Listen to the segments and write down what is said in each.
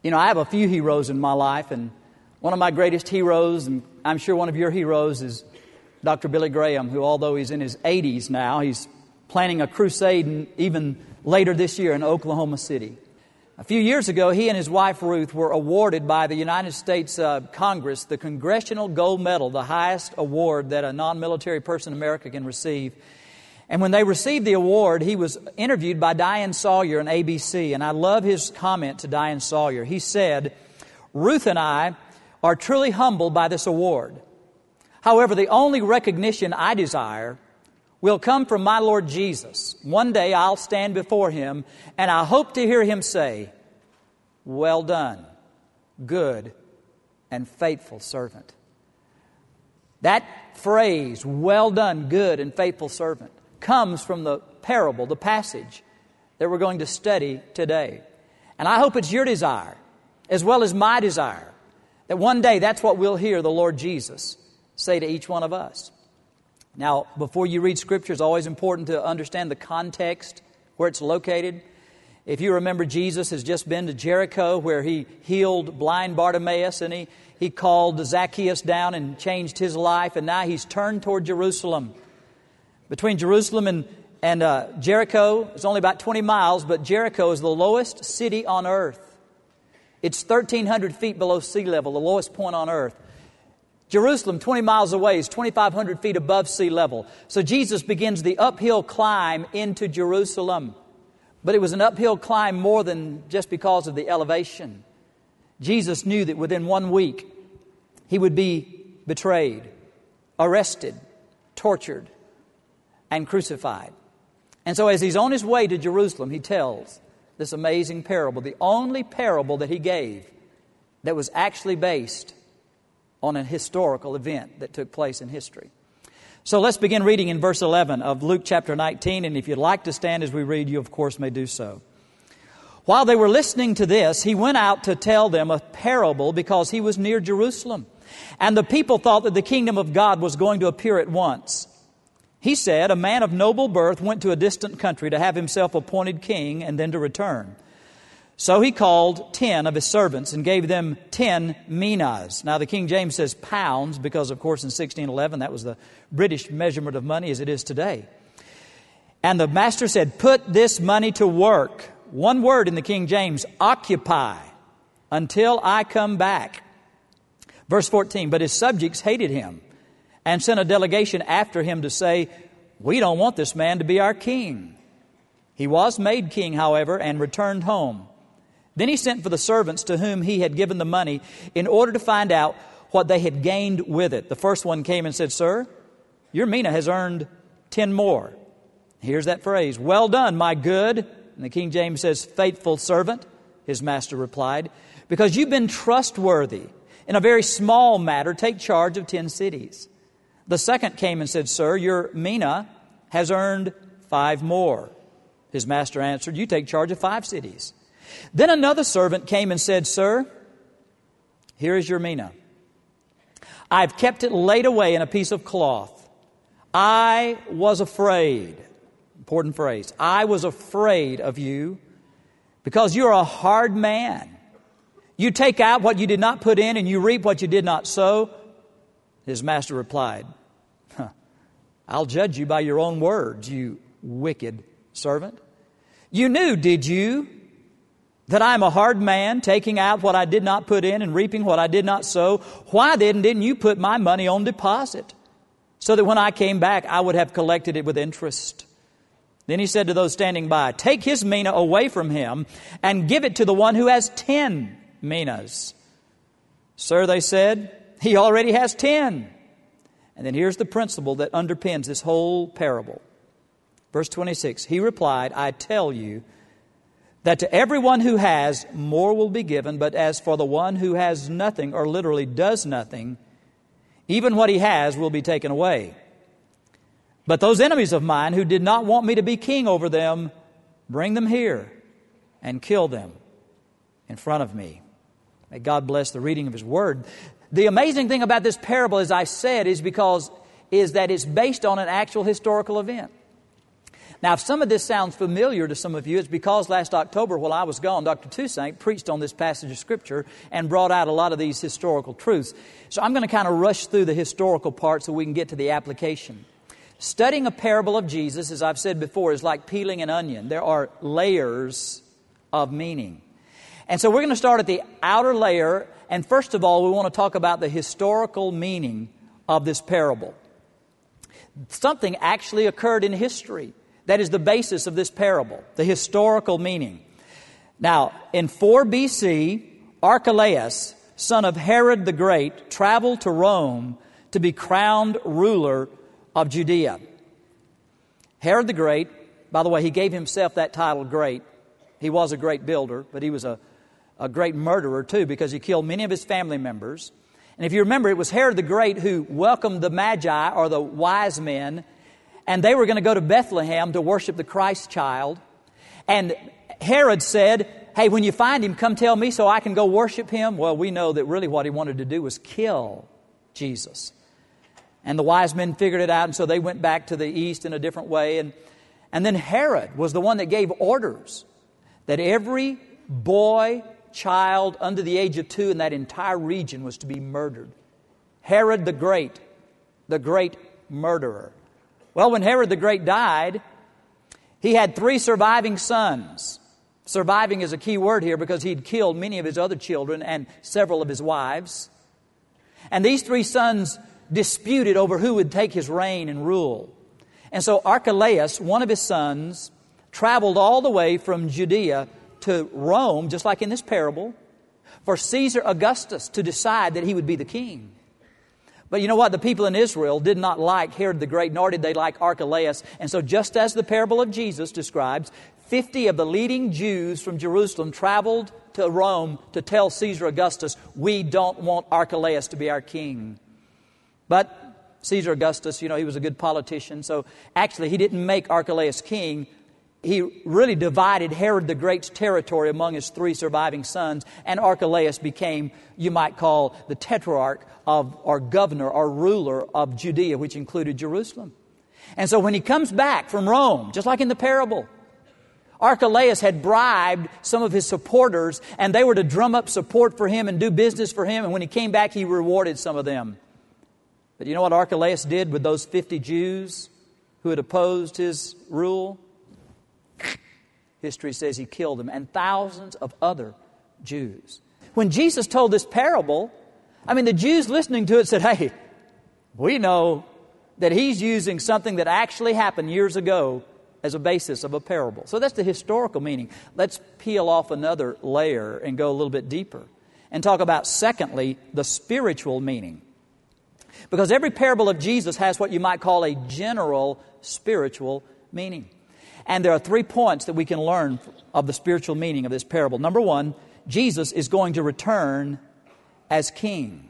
You know, I have a few heroes in my life, and one of my greatest heroes, and I'm sure one of your heroes, is Dr. Billy Graham, who, although he's in his 80s now, he's planning a crusade even later this year in Oklahoma City. A few years ago, he and his wife Ruth were awarded by the United States Congress the Congressional Gold Medal, the highest award that a non-military person in America can receive. And when they received the award, he was interviewed by Diane Sawyer on ABC, and I love his comment to Diane Sawyer. He said, "Ruth and I are truly humbled by this award. However, the only recognition I desire will come from my Lord Jesus. One day I'll stand before Him, and I hope to hear Him say, 'Well done, good and faithful servant.'" That phrase, "well done, good and faithful servant," comes from the parable, the passage that we're going to study today. And I hope it's your desire, as well as my desire, that one day that's what we'll hear the Lord Jesus say to each one of us. Now, before you read Scripture, it's always important to understand the context where it's located. If you remember, Jesus has just been to Jericho, where He healed blind Bartimaeus, and he called Zacchaeus down and changed his life, and now He's turned toward Jerusalem. Between Jerusalem and Jericho, it's only about 20 miles, but Jericho is the lowest city on earth. It's 1,300 feet below sea level, the lowest point on earth. Jerusalem, 20 miles away, is 2,500 feet above sea level. So Jesus begins the uphill climb into Jerusalem. But it was an uphill climb more than just because of the elevation. Jesus knew that within 1 week, He would be betrayed, arrested, tortured, and crucified. And so as He's on His way to Jerusalem, He tells this amazing parable, the only parable that He gave that was actually based on a historical event that took place in history. So let's begin reading in verse 11 of Luke chapter 19, and if you'd like to stand as we read, you of course may do so. "While they were listening to this, He went out to tell them a parable because He was near Jerusalem, and the people thought that the kingdom of God was going to appear at once. He said, 'A man of noble birth went to a distant country to have himself appointed king and then to return. So he called 10 of his servants and gave them 10 minas.'" Now the King James says pounds because, of course, in 1611 that was the British measurement of money as it is today. "And the master said, 'Put this money to work.'" One word in the King James, "occupy, until I come back." Verse 14, "But his subjects hated him and sent a delegation after him to say, 'We don't want this man to be our king.' He was made king, however, and returned home. Then he sent for the servants to whom he had given the money in order to find out what they had gained with it. The first one came and said, 'Sir, your mina has earned 10 more. Here's that phrase, 'Well done, my good,' and the King James says, 'faithful servant,' his master replied, 'because you've been trustworthy in a very small matter, take charge of 10 cities.' The second came and said, 'Sir, your mina has earned 5 more. His master answered, 'You take charge of 5 cities.' Then another servant came and said, 'Sir, here is your mina. I've kept it laid away in a piece of cloth. I was afraid,'" important phrase, "I was afraid of you because you're a hard man. You take out what you did not put in and you reap what you did not sow.' His master replied, 'I'll judge you by your own words, you wicked servant. You knew, did you, that I'm a hard man, taking out what I did not put in and reaping what I did not sow? Why then didn't you put my money on deposit, so that when I came back I would have collected it with interest?' Then he said to those standing by, 'Take his mina away from him and give it to the one who has 10 minas.' 'Sir,' they said, 'he already has 10. And then here's the principle that underpins this whole parable. Verse 26, he replied, 'I tell you that to everyone who has, more will be given, but as for the one who has nothing, or literally does nothing, even what he has will be taken away. But those enemies of mine who did not want me to be king over them, bring them here and kill them in front of me.'" May God bless the reading of His Word. The amazing thing about this parable, as I said, is that it's based on an actual historical event. Now, if some of this sounds familiar to some of you, it's because last October while I was gone, Dr. Toussaint preached on this passage of Scripture and brought out a lot of these historical truths. So I'm going to kind of rush through the historical part so we can get to the application. Studying a parable of Jesus, as I've said before, is like peeling an onion. There are layers of meaning. And so we're going to start at the outer layer, and first of all, we want to talk about the historical meaning of this parable. Something actually occurred in history. That is the basis of this parable, the historical meaning. Now, in 4 BC, Archelaus, son of Herod the Great, traveled to Rome to be crowned ruler of Judea. Herod the Great, by the way, he gave himself that title, great. He was a great builder, but he was a great murderer too, because he killed many of his family members. And if you remember, it was Herod the Great who welcomed the Magi, or the wise men, and they were going to go to Bethlehem to worship the Christ child. And Herod said, hey, when you find him, come tell me so I can go worship him. Well, we know that really what he wanted to do was kill Jesus. And the wise men figured it out, and so they went back to the east in a different way. And then Herod was the one that gave orders that every boy, child under the age of 2 in that entire region was to be murdered. Herod the great murderer. Well, when Herod the Great died, he had 3 surviving sons. Surviving is a key word here because he'd killed many of his other children and several of his wives. And these 3 sons disputed over who would take his reign and rule. And so Archelaus, one of his sons, traveled all the way from Judea to Rome, just like in this parable, for Caesar Augustus to decide that he would be the king. But you know what? The people in Israel did not like Herod the Great, nor did they like Archelaus. And so just as the parable of Jesus describes, 50 of the leading Jews from Jerusalem traveled to Rome to tell Caesar Augustus, we don't want Archelaus to be our king. But Caesar Augustus, he was a good politician. So actually he didn't make Archelaus king. He really divided Herod the Great's territory among his 3 surviving sons, and Archelaus became, you might call, the tetrarch of, or governor, or ruler of Judea, which included Jerusalem. And so when he comes back from Rome, just like in the parable, Archelaus had bribed some of his supporters, and they were to drum up support for him and do business for him, and when he came back, he rewarded some of them. But you know what Archelaus did with those 50 Jews who had opposed his rule? History says he killed them, and thousands of other Jews. When Jesus told this parable, the Jews listening to it said, hey, we know that he's using something that actually happened years ago as a basis of a parable. So that's the historical meaning. Let's peel off another layer and go a little bit deeper and talk about, secondly, the spiritual meaning. Because every parable of Jesus has what you might call a general spiritual meaning. And there are 3 points that we can learn of the spiritual meaning of this parable. Number 1, Jesus is going to return as king.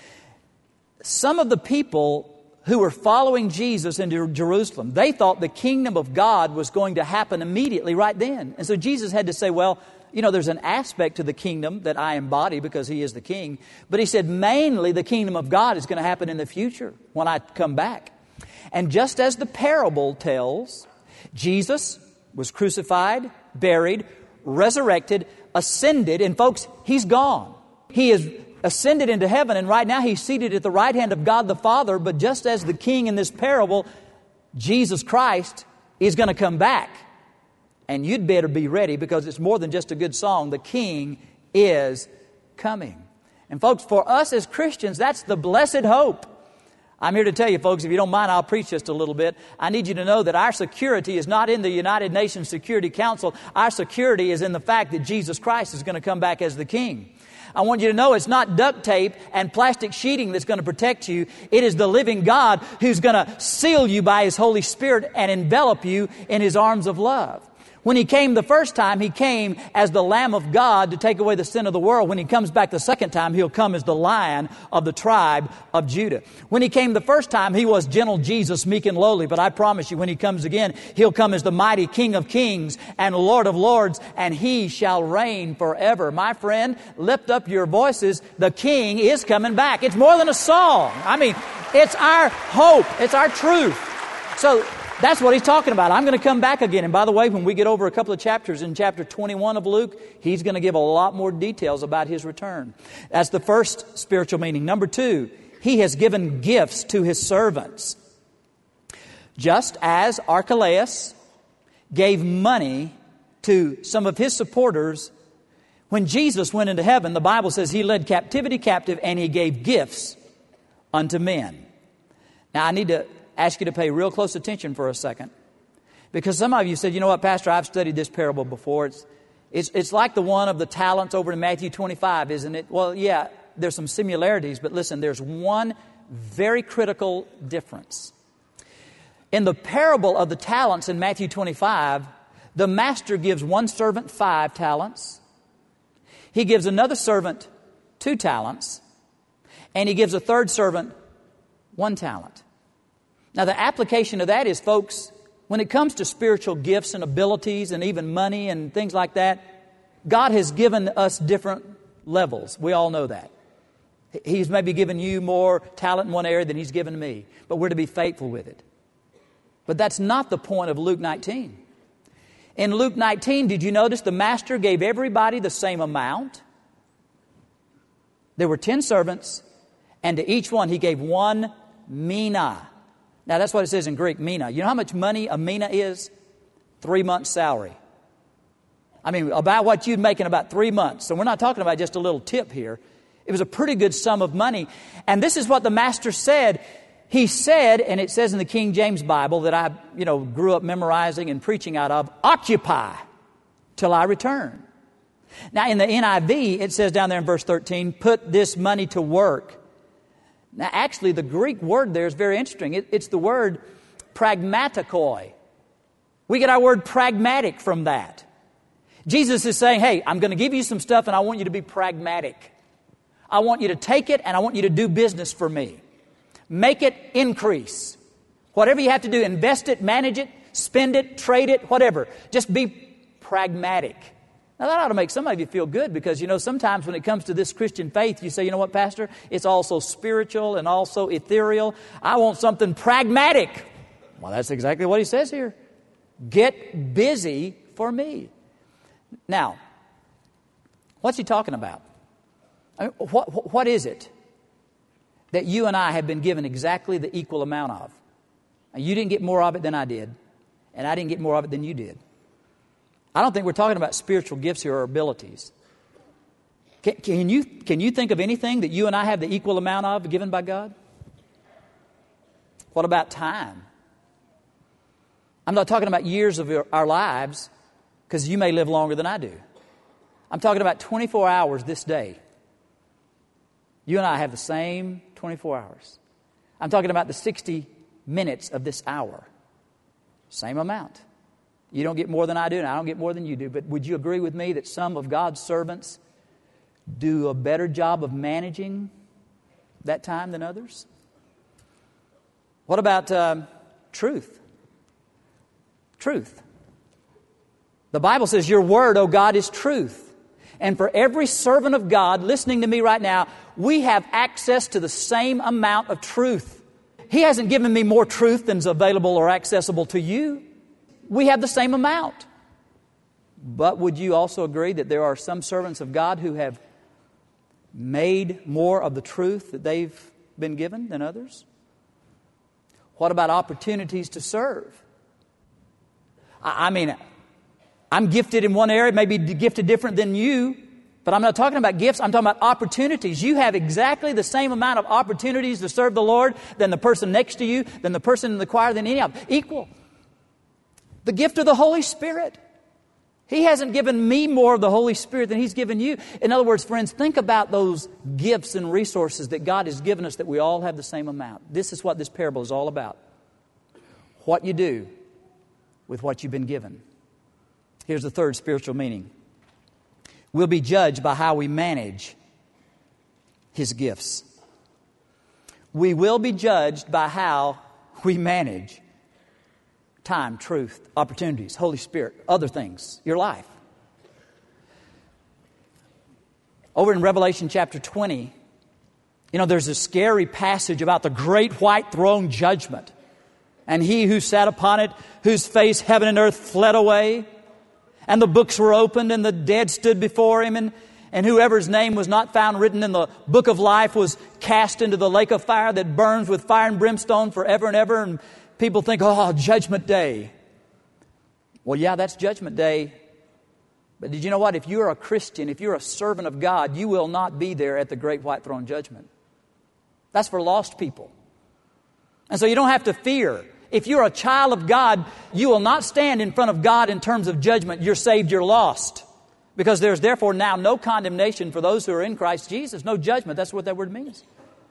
Some of the people who were following Jesus into Jerusalem, they thought the kingdom of God was going to happen immediately right then. And so Jesus had to say, well, there's an aspect to the kingdom that I embody because he is the king. But he said mainly the kingdom of God is going to happen in the future when I come back. And just as the parable tells, Jesus was crucified, buried, resurrected, ascended, and folks, he's gone. He is ascended into heaven, and right now he's seated at the right hand of God the Father. But just as the king in this parable, Jesus Christ is going to come back. And you'd better be ready because it's more than just a good song. The king is coming. And folks, for us as Christians, that's the blessed hope. I'm here to tell you, folks, if you don't mind, I'll preach just a little bit. I need you to know that our security is not in the United Nations Security Council. Our security is in the fact that Jesus Christ is going to come back as the king. I want you to know it's not duct tape and plastic sheeting that's going to protect you. It is the living God who's going to seal you by His Holy Spirit and envelop you in His arms of love. When He came the first time, He came as the Lamb of God to take away the sin of the world. When He comes back the second time, He'll come as the Lion of the tribe of Judah. When He came the first time, He was gentle Jesus, meek and lowly. But I promise you, when He comes again, He'll come as the mighty King of kings and Lord of lords, and He shall reign forever. My friend, lift up your voices. The King is coming back. It's more than a song. It's our hope. It's our truth. So That's what he's talking about. I'm going to come back again. And by the way, when we get over a couple of chapters in chapter 21 of Luke, he's going to give a lot more details about his return. That's the first spiritual meaning. Number two, he has given gifts to his servants. Just as Archelaus gave money to some of his supporters, when Jesus went into heaven, the Bible says he led captivity captive and he gave gifts unto men. Now, I need to ask you to pay real close attention for a second, because some of you said, you know what, Pastor, I've studied this parable before. It's like the one of the talents over in Matthew 25, isn't it? Well, yeah, there's some similarities, but listen, there's one very critical difference. In the parable of the talents in Matthew 25, the master gives one servant 5 talents. He gives another servant 2 talents. And he gives a third servant 1 talent. Now, the application of that is, folks, when it comes to spiritual gifts and abilities and even money and things like that, God has given us different levels. We all know that. He's maybe given you more talent in one area than He's given me, but we're to be faithful with it. But that's not the point of Luke 19. In Luke 19, did you notice the master gave everybody the same amount? There were 10 servants, and to each one he gave 1 mina. Now that's what it says in Greek, mina. You know how much money a mina is? 3 months' salary. I mean, about what you'd make in about 3 months. So we're not talking about just a little tip here. It was a pretty good sum of money. And this is what the master said. He said, and it says in the King James Bible that I, grew up memorizing and preaching out of, occupy till I return. Now in the NIV, it says down there in verse 13, put this money to work. Now actually the Greek word there is very interesting. It's the word pragmatikoi. We get our word pragmatic from that. Jesus is saying, hey, I'm going to give you some stuff and I want you to be pragmatic. I want you to take it and I want you to do business for me. Make it increase. Whatever you have to do, invest it, manage it, spend it, trade it, whatever. Just be pragmatic. Now that ought to make some of you feel good, because, sometimes when it comes to this Christian faith, you say, you know what, Pastor? It's also spiritual and also ethereal. I want something pragmatic. Well, that's exactly what he says here. Get busy for me. Now, what's he talking about? I mean, what is it that you and I have been given exactly the equal amount of? Now, you didn't get more of it than I did, and I didn't get more of it than you did. I don't think we're talking about spiritual gifts here or abilities. Can you think of anything that you and I have the equal amount of given by God? What about time? I'm not talking about years of our lives, because you may live longer than I do. I'm talking about 24 hours this day. You and I have the same 24 hours. I'm talking about the 60 minutes of this hour. Same amount. You don't get more than I do, and I don't get more than you do. But would you agree with me that some of God's servants do a better job of managing that time than others? What about truth? Truth. The Bible says, your word, O God, is truth. And for every servant of God listening to me right now, we have access to the same amount of truth. He hasn't given me more truth than's available or accessible to you. We have the same amount. But would you also agree that there are some servants of God who have made more of the truth that they've been given than others? What about opportunities to serve? I mean, I'm gifted in one area, maybe gifted different than you, but I'm not talking about gifts, I'm talking about opportunities. You have exactly the same amount of opportunities to serve the Lord than the person next to you, than the person in the choir, than any of them. Equal. The gift of the Holy Spirit. He hasn't given me more of the Holy Spirit than He's given you. In other words, friends, think about those gifts and resources that God has given us, that we all have the same amount. This is what this parable is all about. What you do with what you've been given. Here's the third spiritual meaning. We'll be judged by how we manage His gifts. We will be judged by how we manage time, truth, opportunities, Holy Spirit, other things, your life. Over in Revelation chapter 20, there's a scary passage about the great white throne judgment. And he who sat upon it, whose face heaven and earth fled away, and the books were opened, and the dead stood before him, and whoever's name was not found written in the book of life was cast into the lake of fire that burns with fire and brimstone forever and ever. And people think, oh, Judgment Day. Well, yeah, that's Judgment Day. But did you know what? If you're a Christian, if you're a servant of God, you will not be there at the great white throne judgment. That's for lost people. And so you don't have to fear. If you're a child of God, you will not stand in front of God in terms of judgment. You're saved, you're lost. Because there's therefore now no condemnation for those who are in Christ Jesus. No judgment. That's what that word means.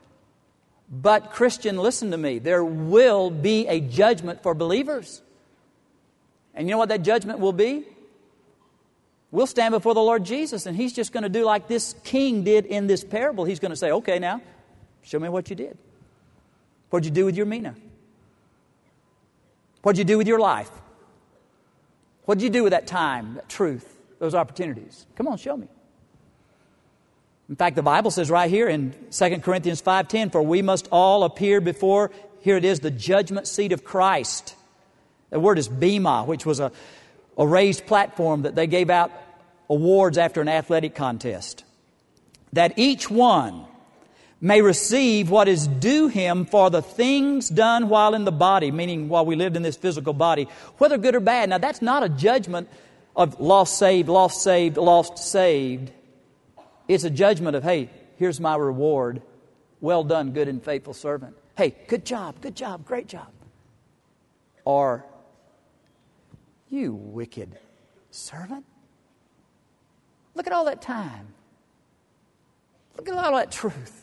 But Christian, listen to me. There will be a judgment for believers. And you know what that judgment will be? We'll stand before the Lord Jesus, and He's just going to do like this king did in this parable. He's going to say, okay, now, show me what you did. What'd you do with your mina? What'd you do with your life? What'd you do with that time, that truth, those opportunities? Come on, show me. In fact, the Bible says right here in 2 Corinthians 5:10, for we must all appear before, here it is, the judgment seat of Christ. The word is bema, which was a raised platform that they gave out awards after an athletic contest. That each one may receive what is due him for the things done while in the body, meaning while we lived in this physical body, whether good or bad. Now, that's not a judgment of lost, saved, lost, saved, lost, saved. It's a judgment of, hey, here's my reward. Well done, good and faithful servant. Hey, good job, great job. Or, you wicked servant. Look at all that time. Look at all that truth.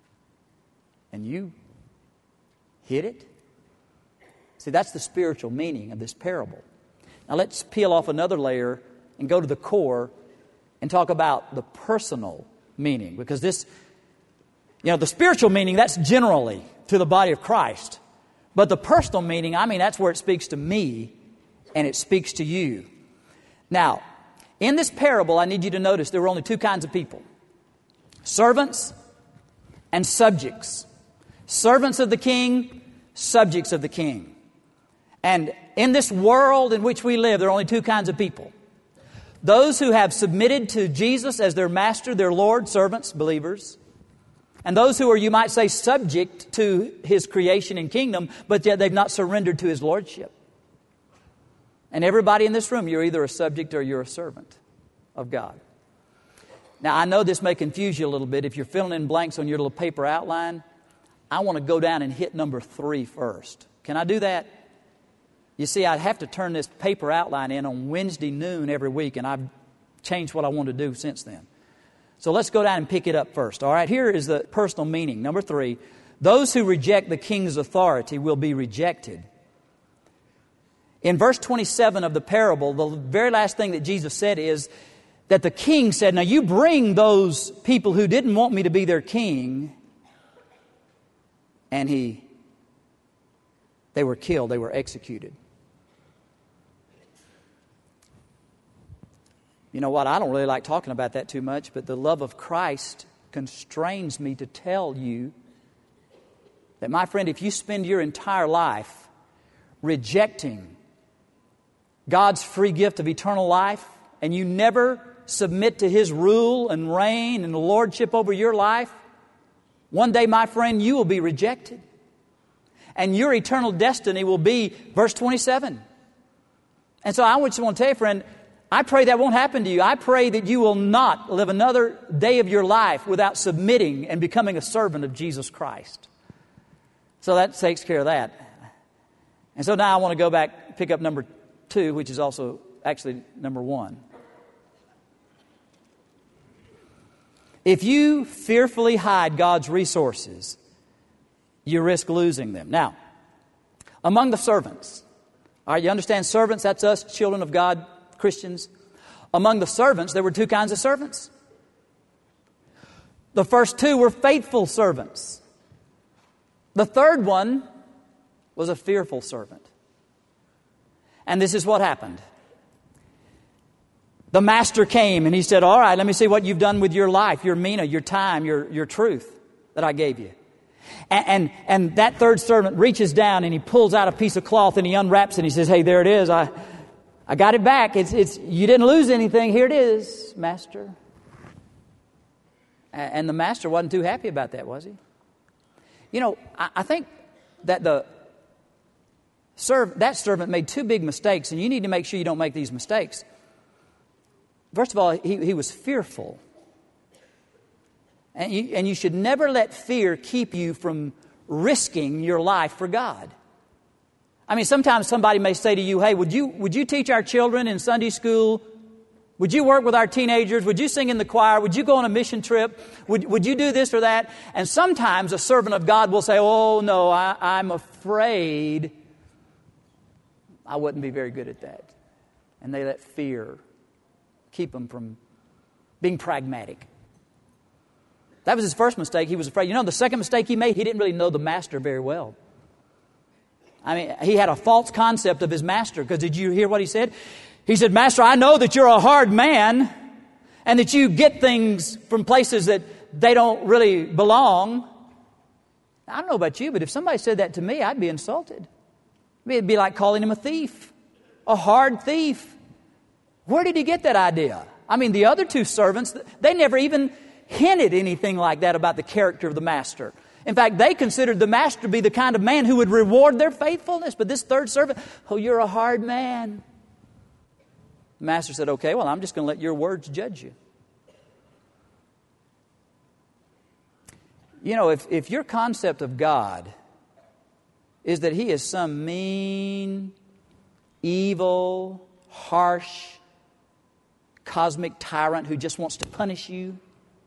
And you hid it? See, that's the spiritual meaning of this parable. Now let's peel off another layer and go to the core and talk about the personal meaning. Because this, the spiritual meaning, that's generally to the body of Christ. But the personal meaning, that's where it speaks to me and it speaks to you. Now, in this parable, I need you to notice there were only two kinds of people. Servants and subjects. Servants of the king, subjects of the king. And in this world in which we live, there are only two kinds of people. Those who have submitted to Jesus as their master, their Lord, servants, believers. And those who are, you might say, subject to His creation and kingdom, but yet they've not surrendered to His lordship. And everybody in this room, you're either a subject or you're a servant of God. Now, I know this may confuse you a little bit. If you're filling in blanks on your little paper outline, I want to go down and hit number 3 first. Can I do that? You see, I'd have to turn this paper outline in on Wednesday noon every week, and I've changed what I want to do since then. So let's go down and pick it up first. All right, here is the personal meaning. Number 3, those who reject the king's authority will be rejected. In verse 27 of the parable, the very last thing that Jesus said is that the king said, now you bring those people who didn't want me to be their king, and they were killed, they were executed. You know what, I don't really like talking about that too much, but the love of Christ constrains me to tell you that, my friend, if you spend your entire life rejecting God's free gift of eternal life, and you never submit to His rule and reign and lordship over your life, one day, my friend, you will be rejected. And your eternal destiny will be verse 27. And so I just want to tell you, friend, I pray that won't happen to you. I pray that you will not live another day of your life without submitting and becoming a servant of Jesus Christ. So that takes care of that. And so now I want to go back, pick up number 2, which is also actually number 1. If you fearfully hide God's resources, you risk losing them. Now, among the servants, all right, you understand servants, that's us, children of God, Christians. Among the servants, there were 2 kinds of servants. The first 2 were faithful servants. The third one was a fearful servant. And this is what happened. The master came and he said, all right, let me see what you've done with your life, your mina, your time, your truth that I gave you. And that third servant reaches down and he pulls out a piece of cloth and he unwraps it and he says, hey, there it is. I got it back. You didn't lose anything. Here it is, master. And the master wasn't too happy about that, was he? You know, I think that that servant made two big mistakes, and you need to make sure you don't make these mistakes. First of all, he was fearful. And you should never let fear keep you from risking your life for God. I mean, sometimes somebody may say to you, hey, would you teach our children in Sunday school? Would you work with our teenagers? Would you sing in the choir? Would you go on a mission trip? Would you do this or that? And sometimes a servant of God will say, oh, no, I'm afraid I wouldn't be very good at that. And they let fear keep them from being pragmatic. That was his first mistake. He was afraid. You know, the second mistake he made, he didn't really know the master very well. I mean, he had a false concept of his master. Because did you hear what he said? He said, Master, I know that you're a hard man and that you get things from places that they don't really belong. I don't know about you, but if somebody said that to me, I'd be insulted. It'd be like calling him a thief, a hard thief. Where did he get that idea? I mean, the other two servants, they never even hinted anything like that about the character of the master. In fact, they considered the master to be the kind of man who would reward their faithfulness. But this third servant, oh, you're a hard man. The master said, okay, well, I'm just going to let your words judge you. You know, if your concept of God is that He is some mean, evil, harsh, cosmic tyrant who just wants to punish you,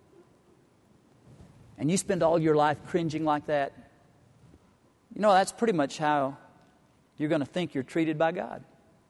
and you spend all your life cringing like that, you know, that's pretty much how you're going to think you're treated by God.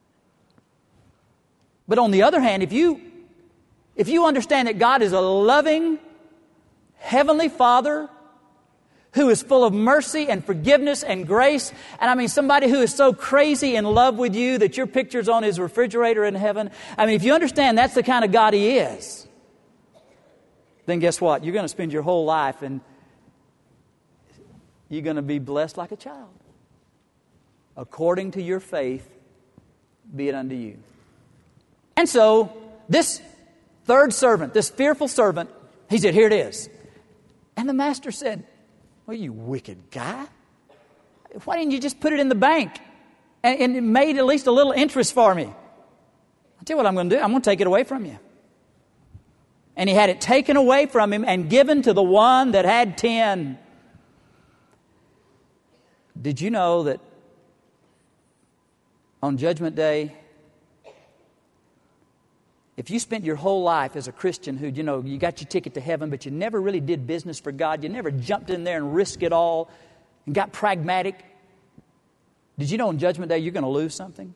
But on the other hand, if you understand that God is a loving, heavenly Father who is full of mercy and forgiveness and grace, and I mean somebody who is so crazy in love with you that your picture's on his refrigerator in heaven, I mean, if you understand that's the kind of God He is, then guess what? You're going to spend your whole life and you're going to be blessed like a child. According to your faith, be it unto you. And so, this third servant, this fearful servant, he said, here it is. And the master said, well, you wicked guy. Why didn't you just put it in the bank and it made at least a little interest for me? I'll tell you what I'm going to do. I'm going to take it away from you. And he had it taken away from him and given to the one that had 10. Did you know that on Judgment Day, if you spent your whole life as a Christian who, you know, you got your ticket to heaven, but you never really did business for God, you never jumped in there and risked it all and got pragmatic, did you know on Judgment Day you're going to lose something?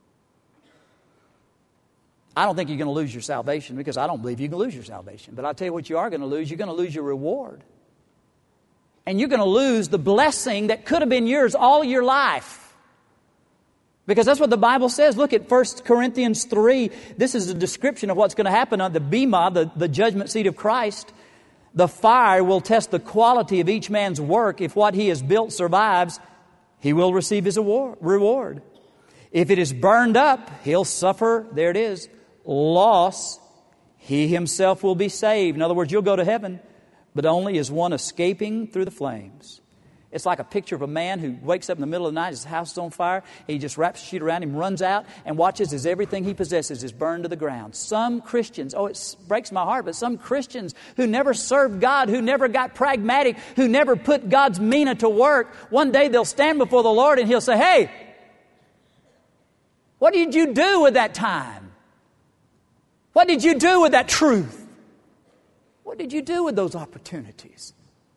I don't think you're going to lose your salvation because I don't believe you can lose your salvation. But I'll tell you what you are going to lose. You're going to lose your reward. And you're going to lose the blessing that could have been yours all your life. Because that's what the Bible says. Look at 1 Corinthians 3. This is a description of what's going to happen on the Bema, the judgment seat of Christ. The fire will test the quality of each man's work. If what he has built survives, he will receive his reward. If it is burned up, he'll suffer, there it is, loss. He himself will be saved. In other words, you'll go to heaven, but only as one escaping through the flames. It's like a picture of a man who wakes up in the middle of the night, his house is on fire, he just wraps a sheet around him, runs out, and watches as everything he possesses is burned to the ground. Some Christians, it breaks my heart, but some Christians who never served God, who never got pragmatic, who never put God's mina to work, one day they'll stand before the Lord and He'll say, hey, what did you do with that time? What did you do with that truth? What did you do with those opportunities?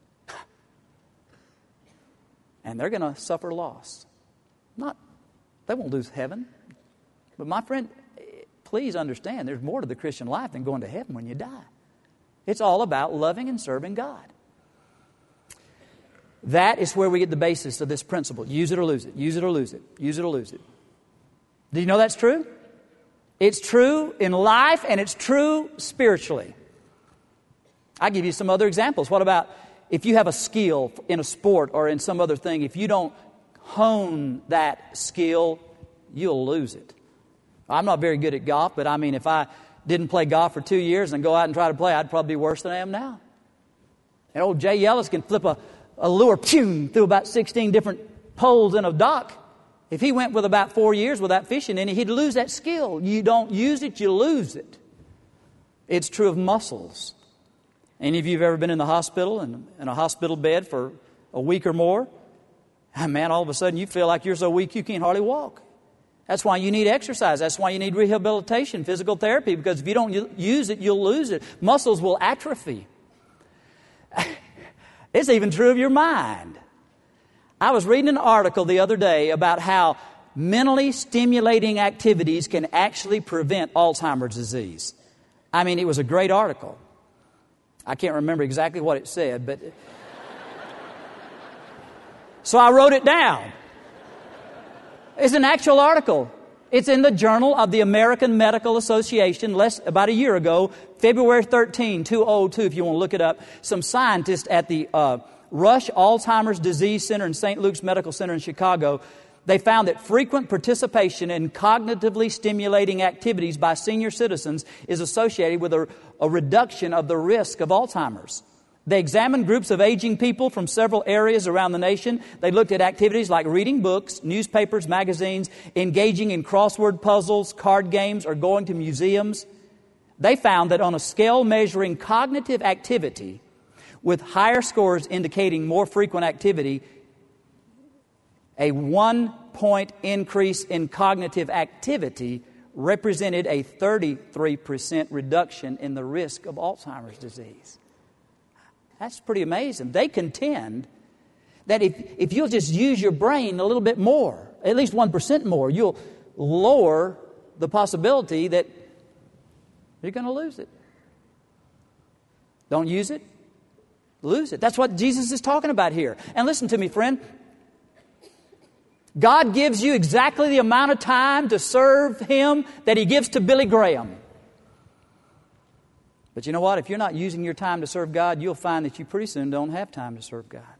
And they're going to suffer loss. They won't lose heaven. But my friend, please understand, there's more to the Christian life than going to heaven when you die. It's all about loving and serving God. That is where we get the basis of this principle. Use it or lose it. Use it or lose it. Use it or lose it. Do you know that's true? It's true in life and it's true spiritually. I'll give you some other examples. What about if you have a skill in a sport or in some other thing, if you don't hone that skill, you'll lose it. I'm not very good at golf, but I mean, if I didn't play golf for 2 years and go out and try to play, I'd probably be worse than I am now. And old Jay Ellis can flip a lure through about 16 different poles in a dock. If he went with about 4 years without fishing in it, he'd lose that skill. You don't use it, you lose it. It's true of muscles. Any of you have ever been in the hospital and in a hospital bed for a week or more? And man, all of a sudden you feel like you're so weak you can't hardly walk. That's why you need exercise. That's why you need rehabilitation, physical therapy, because if you don't use it, you'll lose it. Muscles will atrophy. It's even true of your mind. I was reading an article the other day about how mentally stimulating activities can actually prevent Alzheimer's disease. I mean, it was a great article. I can't remember exactly what it said, but... So I wrote it down. It's an actual article. It's in the Journal of the American Medical Association about a year ago, February 13, 2002, if you want to look it up. Some scientists at the Rush Alzheimer's Disease Center in St. Luke's Medical Center in Chicago, they found that frequent participation in cognitively stimulating activities by senior citizens is associated with a reduction of the risk of Alzheimer's. They examined groups of aging people from several areas around the nation. They looked at activities like reading books, newspapers, magazines, engaging in crossword puzzles, card games, or going to museums. They found that on a scale measuring cognitive activity, with higher scores indicating more frequent activity, a 1-point increase in cognitive activity represented a 33% reduction in the risk of Alzheimer's disease. That's pretty amazing. They contend that if you'll just use your brain a little bit more, at least 1% more, you'll lower the possibility that you're going to lose it. Don't use it, lose it. That's what Jesus is talking about here. And listen to me, friend. God gives you exactly the amount of time to serve Him that He gives to Billy Graham. But you know what? If you're not using your time to serve God, you'll find that you pretty soon don't have time to serve God.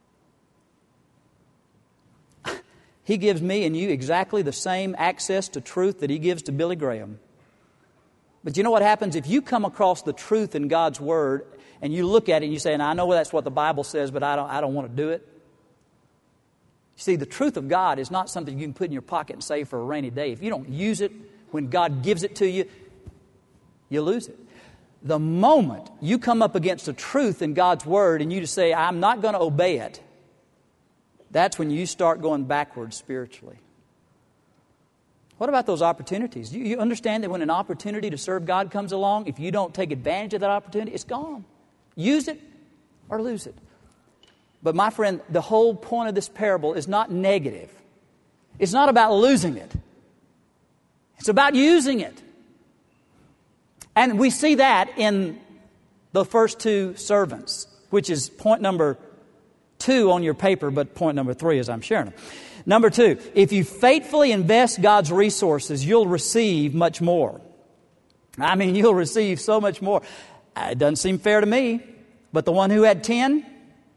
He gives me and you exactly the same access to truth that He gives to Billy Graham. But you know what happens? If you come across the truth in God's Word and you look at it and you say, and I know that's what the Bible says, but I don't want to do it. You see, the truth of God is not something you can put in your pocket and save for a rainy day. If you don't use it when God gives it to you, you lose it. The moment you come up against the truth in God's Word and you just say, I'm not going to obey it, that's when you start going backwards spiritually. What about those opportunities? You understand that when an opportunity to serve God comes along, if you don't take advantage of that opportunity, it's gone. Use it or lose it. But my friend, the whole point of this parable is not negative. It's not about losing it. It's about using it. And we see that in the first two servants, which is point number 2 on your paper, but point number 3 as I'm sharing them. Number 2, if you faithfully invest God's resources, you'll receive much more. I mean, you'll receive so much more. It doesn't seem fair to me, but the one who had 10,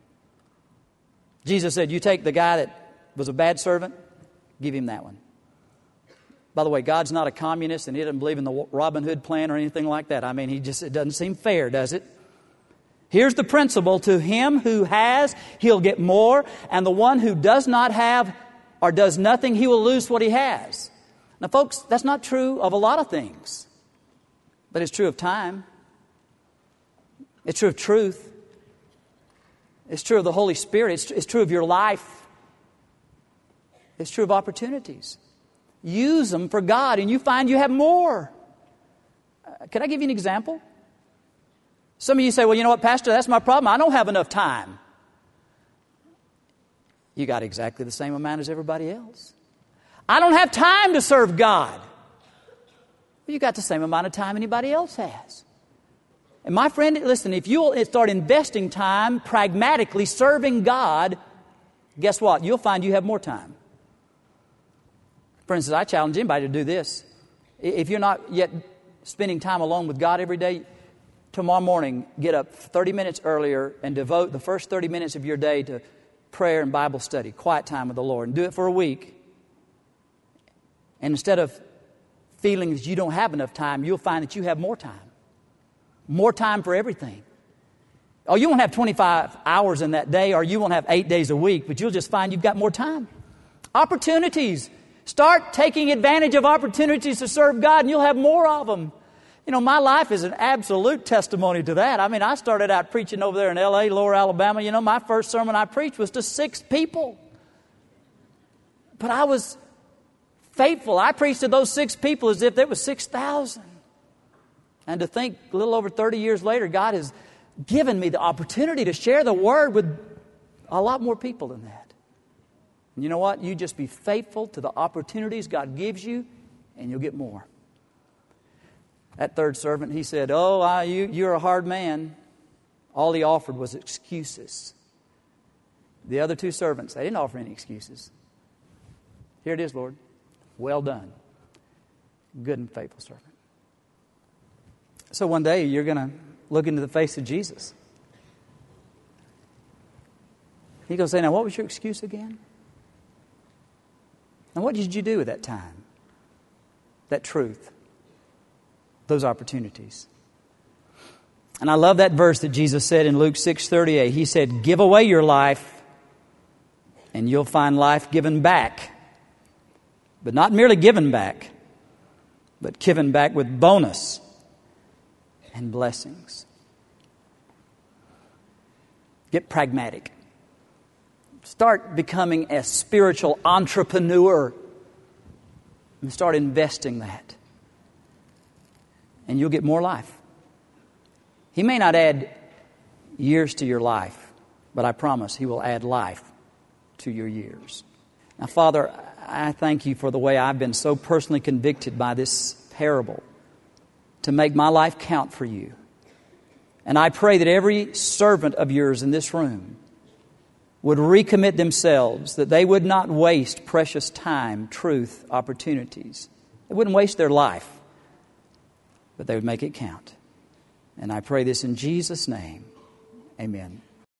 Jesus said, you take the guy that was a bad servant, give him that one. By the way, God's not a communist and He doesn't believe in the Robin Hood plan or anything like that. I mean, it doesn't seem fair, does it? Here's the principle. To him who has, he'll get more. And the one who does not have or does nothing, he will lose what he has. Now, folks, that's not true of a lot of things. But it's true of time. It's true of truth. It's true of the Holy Spirit. It's true of your life. It's true of opportunities. Use them for God and you find you have more. Can I give you an example? Some of you say, well, you know what, Pastor, that's my problem. I don't have enough time. You got exactly the same amount as everybody else. I don't have time to serve God. Well, you got the same amount of time anybody else has. And my friend, listen, if you'll start investing time pragmatically serving God, guess what? You'll find you have more time. For instance, I challenge anybody to do this. If you're not yet spending time alone with God every day, tomorrow morning, get up 30 minutes earlier and devote the first 30 minutes of your day to prayer and Bible study, quiet time with the Lord, and do it for a week. And instead of feeling that you don't have enough time, you'll find that you have more time. More time for everything. Oh, you won't have 25 hours in that day, or you won't have 8 days a week, but you'll just find you've got more time. Opportunities. Start taking advantage of opportunities to serve God, and you'll have more of them. You know, my life is an absolute testimony to that. I mean, I started out preaching over there in L.A., Lower Alabama. You know, my first sermon I preached was to 6 people. But I was faithful. I preached to those 6 people as if there was 6,000. And to think a little over 30 years later, God has given me the opportunity to share the Word with a lot more people than that. And you know what? You just be faithful to the opportunities God gives you, and you'll get more. That third servant, he said, you're a hard man. All he offered was excuses. The other 2 servants, they didn't offer any excuses. Here it is, Lord. Well done. Good and faithful servant. So one day you're going to look into the face of Jesus. He's going to say, now what was your excuse again? And what did you do at that time? That truth. Those opportunities. And I love that verse that Jesus said in Luke 6:38. He said, give away your life and you'll find life given back. But not merely given back, but given back with bonus and blessings. Get pragmatic. Start becoming a spiritual entrepreneur and start investing that. And you'll get more life. He may not add years to your life, but I promise He will add life to your years. Now, Father, I thank You for the way I've been so personally convicted by this parable to make my life count for You. And I pray that every servant of Yours in this room would recommit themselves, that they would not waste precious time, truth, opportunities. They wouldn't waste their life, but they would make it count. And I pray this in Jesus' name. Amen.